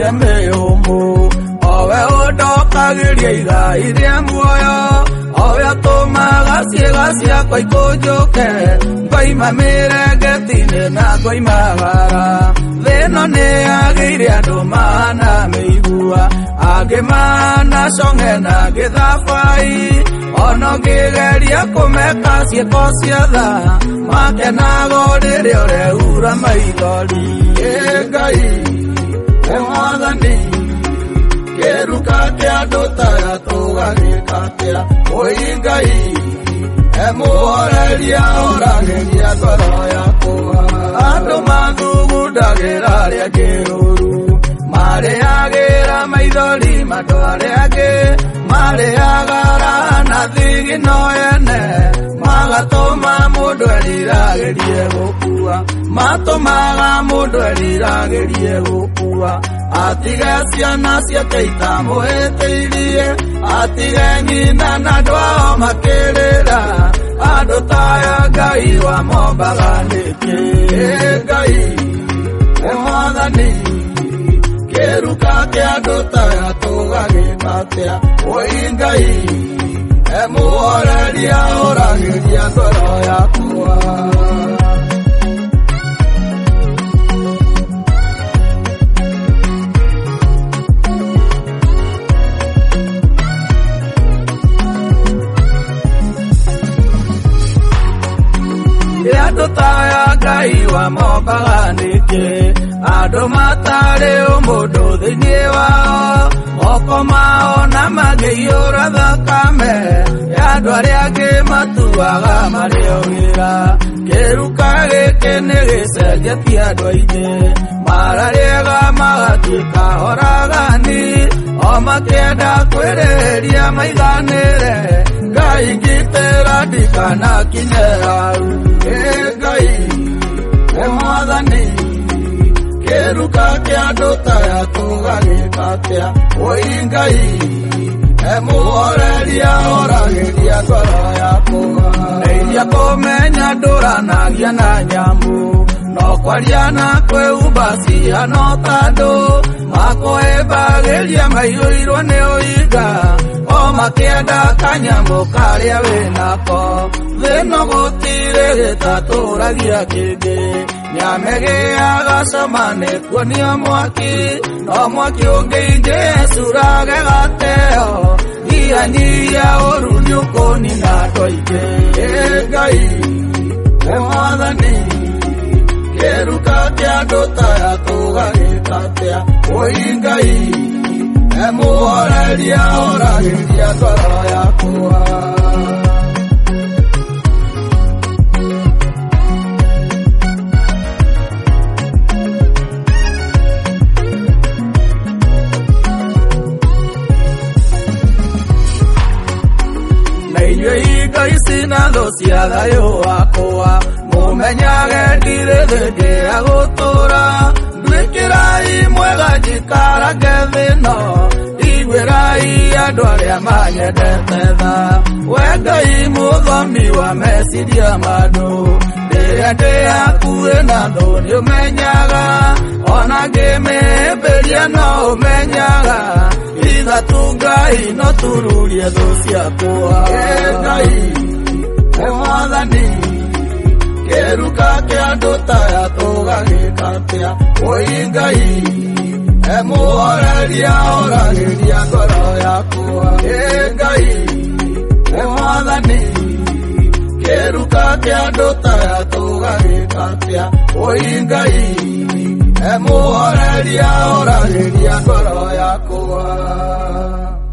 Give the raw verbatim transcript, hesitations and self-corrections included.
ire mĩhũmũ, owe ũndokagĩria igai rĩa muoyo, owe atũmaga ciĩga ciakwa ikũnjũke, ngoima mĩrengeti-inĩ na ngoimagara. Thĩ ĩno nĩyagĩire andũ mahana mĩigua, angĩ mahana cong'e na angĩ thabai, ono ngĩgeria kũmeka ciĩko cia tha, makenaga rĩrĩa ũreura maithori. Ĩ Ngai nĩ Mwathani, kĩruka kĩa andũ taya tũgagĩka atĩa? Oi Ngai e mũhoreria ũragĩria ngoro yakwa. Andũ mathugundagĩra arĩa kĩrũru, marĩagĩra maithori mandũ arĩa angĩ, marĩagara na thigino ene, magatũma mũndũ eriragĩrie gũkua, matũmaga mũndũ eriragĩrie gũkua. Atige ciana ciake itamũhĩtĩirie, atige nyina na andũ ao makĩrĩra, andũ taya Ngai wamombaga nĩkĩ? Ĩ Ngai nĩ Mwathani, kĩruka kĩa andũ taya tũgagĩka atĩa? Oi Ngai e mũhoreria ũragĩria ngoro yakwa. Andũ taya Ngai wamombaga nĩkĩ? Andũ matarĩ ũmũndũ thĩinĩ wao, moko mao na makĩiyũra thakame ya andũ arĩa angĩ matuaga marĩ o wĩra. Kĩruka gĩkĩ nĩgĩcenjetie andũ aingĩ, mararĩega magatuĩka oragani, o makĩenda kwĩrĩhĩria maiganĩre. Ngai ngitĩra ndikanakinye hau. Ĩ Ngai nĩ Mwathani, kĩruka kĩa andũ taya tũgagĩka atĩa? Oi Ngai e mũhoreria ũragĩria ngoro yakwa. Ndeithia kũmenya ndũranagia na nyamũ, no kwaria na kwĩhumba cihana ta andũ, makũhĩmbagĩria maihũirwo nĩ ũhinga, o makĩenda kanyamũ karĩa wĩnako. Thĩ ĩno gũtirĩ gĩtatũragia kĩngĩ, nĩamegĩaga cama nĩkuonio mwaki, no mwaki ũngĩingĩcurage gateo, nyihanyihia ũru nĩũkũnina andũ aingĩ. Ĩ Ngai nĩ Mwathani, kĩruka kĩa andũ taya tũgagĩka atĩa? Oi Ngai e mũhoreria ũragĩria ngoro yakwa. Na inyuĩ Ngai cina thũ cia thayũ wakwa, mũmenyage ndirĩ thĩ ngĩa gũtũra. Nduĩkĩrai mwega njikarange thĩ ĩno, iguĩrai andũ arĩa manyendete tha. We Ngai mũthomi wa meciria mandũ, rĩrĩa ndĩ hakuhĩ na thũ nĩũmenyaga, ona ngĩmĩhĩmbĩria no ũmenyaga. Ithatũ Ngai no tururie thũ ciakwa. Ĩ Ngai nĩ Mwathani, kĩruka kĩa andũ taya tũgagĩka atĩa? Oi Ngai e mũhoreria ũragĩria ngoro yakwa. Ĩ Ngai nĩ Mwathani, kĩruka kĩa andũ taya tũgagĩka atĩa? Oi Ngai e mũhoreria ũragĩria ngoro yakwa.